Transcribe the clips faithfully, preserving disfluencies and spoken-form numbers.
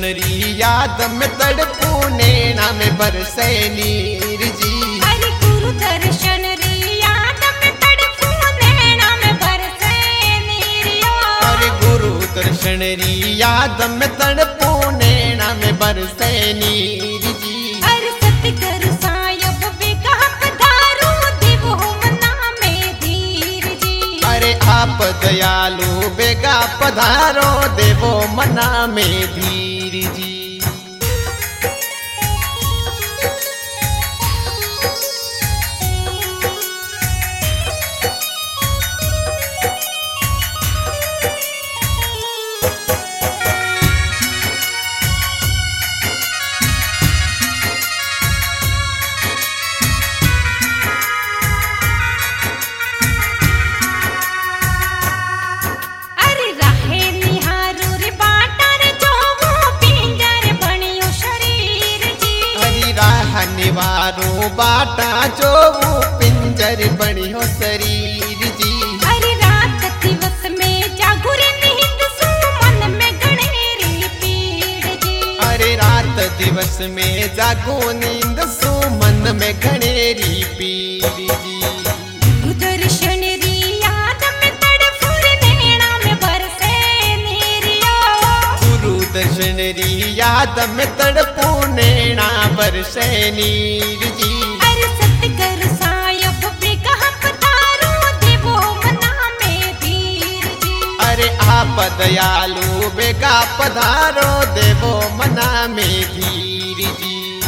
दर्शन री याद में तड़पू नैना में बरसे नीर जी। अरे गुरु दर्शन री याद में तड़पू नैना में बरसे नीरियो। अरे गुरु दर्शन री याद में तड़पू नैना में बरसे नीर जी। अरे सतगुरु सायब बेगा पधारो देवो मना में धीर जी। अरे आप दयालु बेगा पधारो देवो मना में धीर जी। अरे राहे निहारो रे बाटा रे जो वो पिंजर बनियो शरीर जी। हरी राह निवारो बाटा जो वो पिंजर बनियो शरीर जी। अरे रात दिवस में जागुर नींद सो मन में गणेरी पीड़ जी। अरे रात दिवस में जागो नींद सो मन में घनेरी पीर जी। गुरु दर्शन री याद में तड़फुर नैना में बरसे नीरियो। गुरु दर्शन री याद में तड़पू नैना बरसे नीर जी। अरे सतगुरु सायब बेगा पधारो देवो मना में धीर जी। अरे आप दयालु बेगा पधारो देवो मना में धीर जी।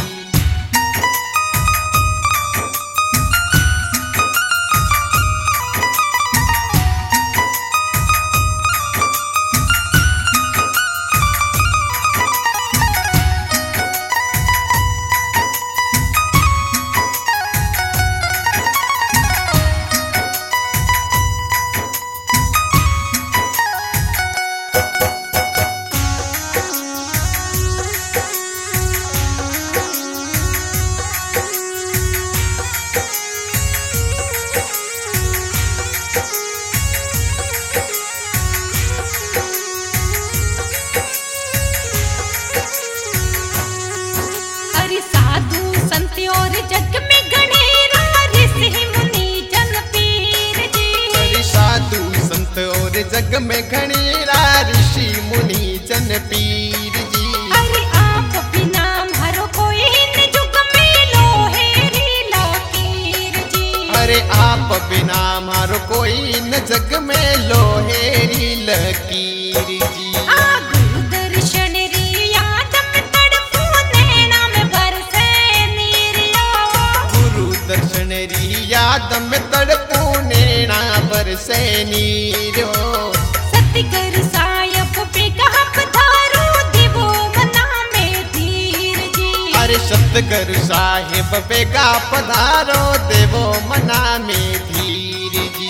अरे साधु संत और जग में गणेरा ऋषि मुनि जन पीर जी। अरे साधु संत और जग में घनेरा ऋषि मुनि जन पीर जी। अरे आप बिना हरो कोई न जुग में लोहेरी लकीर जी। अरे आप बिना मारो कोई न जग में लोहेरी लकीर जी। आ गुरु दर्शन री याद में तड़पू नैना में बरसे नीरियो। गुरु दर्शन री याद में तड़पू नैना बरसे नीरो। सतगुरु सायब बेगा पधारो देवो मना में धीर जी। अरे सतगुरु साहिब बेगा पधारो देवो मना में धीर जी।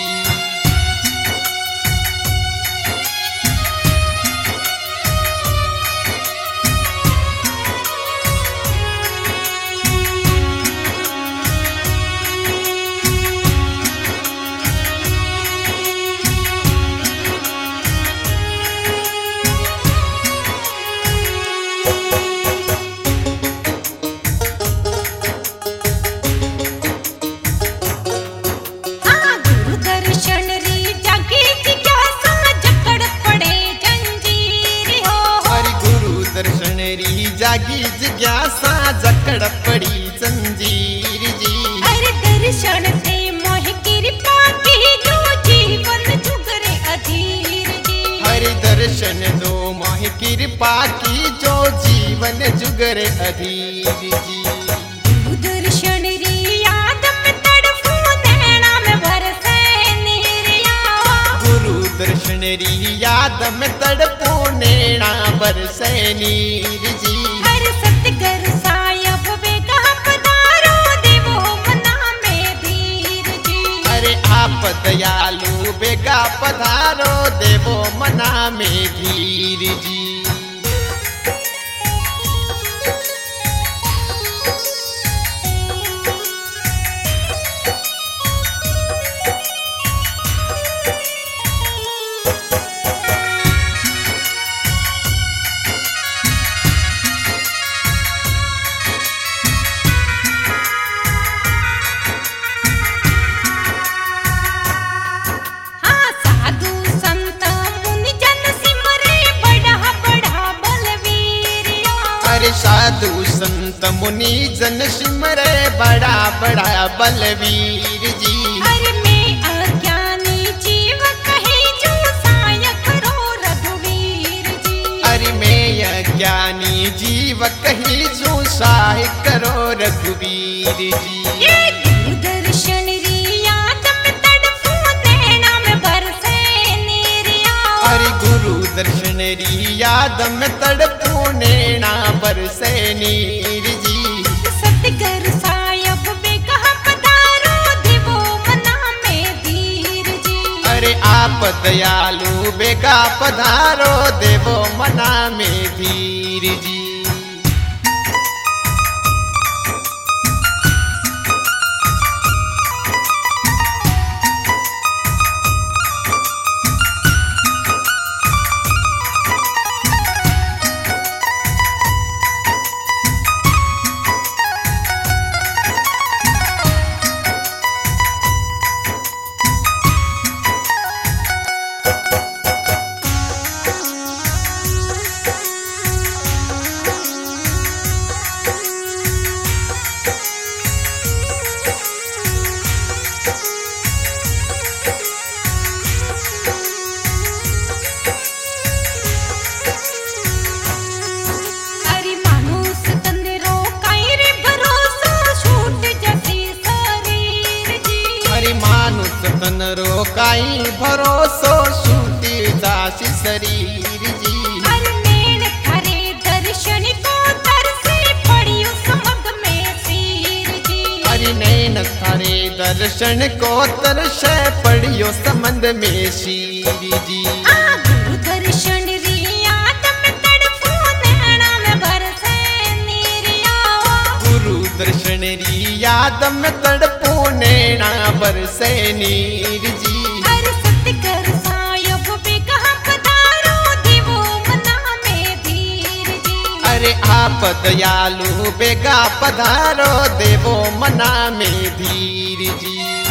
आ गुरु दर्शन री जागी जिज्ञासा जकड़ पड़े जंजीर हो। हरि गुरु दर्शन री जागी जिज्ञासा जकड़ पड़ी जंजीर जी। अरे दर्शन से मोह कृपा की जो जीवन जुगरे अधीर जी। हरि दर्शन दो मोहि कृपा की जो जीवन जुगरे अधीर जी। गुरु दर्शन री याद में तड़फू नैना में बरसे नीरिया। गुरु दर्शन री याद में तड़पू नैना बरसे नीर जी। अरे सतगुरु सायब बेगा पधारो देवो मना में धीर जी। अरे आप दयालु बेगा पधारो देवो मना में धीर जी। मुनि जन सिमरे बड़ा बड़ा बलवीर जी। अरे मैं अज्ञानी जीव कहे जो साय करो रघुवीर जी। अरे मैं अज्ञानी जीव कही जो साय करो रघुवीर जी। ये दर्शन रिया तम तड़पू नैना में बरसे नीरिया। अरे गुरु दर्शन री याद में तड़पू नैना बरसे नीर जी। सतगर सायब बेकह पधारो देवो मना में धीर जी। अरे आप दयालु बेगा पधारो देवो मना में धीर जी। तन रोकाई भरोसो सूती जासी शरीर जी। अरे नैन थारे दर्शन को तरसे पड़ियो समग में सीर जी। अरे नैन थारे दर्शन को तरसे पड़ियो समंद में शीर जी। आ गुरु दर्शन रिया तम तड़पू नैना में बरसे नीरिया। गुरु दर्शन री याद में तड़पू नैना बरसे नीर जी। अरे सतगर सायब बेकह पधारो देवो मना में धीर जी। अरे आप दयालु बेगा पधारो देवो मना में धीर जी।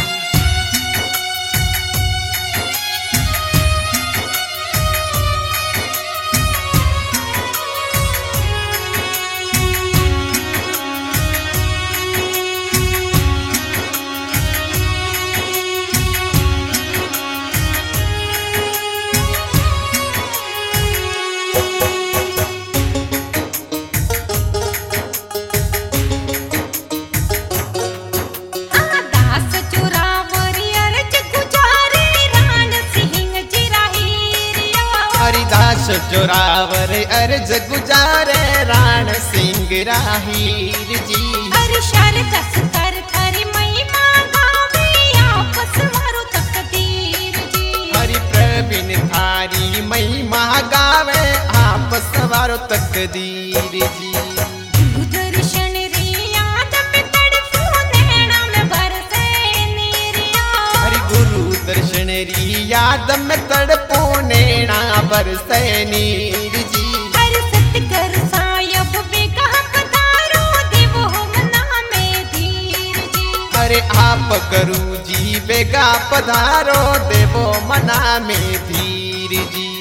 हरिदास जोरावर अर्ज गुजारे राण सिंह राहीर जी। हरि शर दस कर थारी महिमा गावे आपस मारो तकदीर जी। हरि प्रवीण थारी महिमा गावे आपस मारो तकदीर जी। दर्शन रिया तम तड़पू नैना में बरसे नीरिया। हरि गुरु दर्शन री याद में तड़पू नैना बरसे नीर जी। अरे सतगर सायब बेकह पधारो देवो मना में धीर जी। अरे आप गुरु जी बेगा पधारो देवो मना में धीर जी।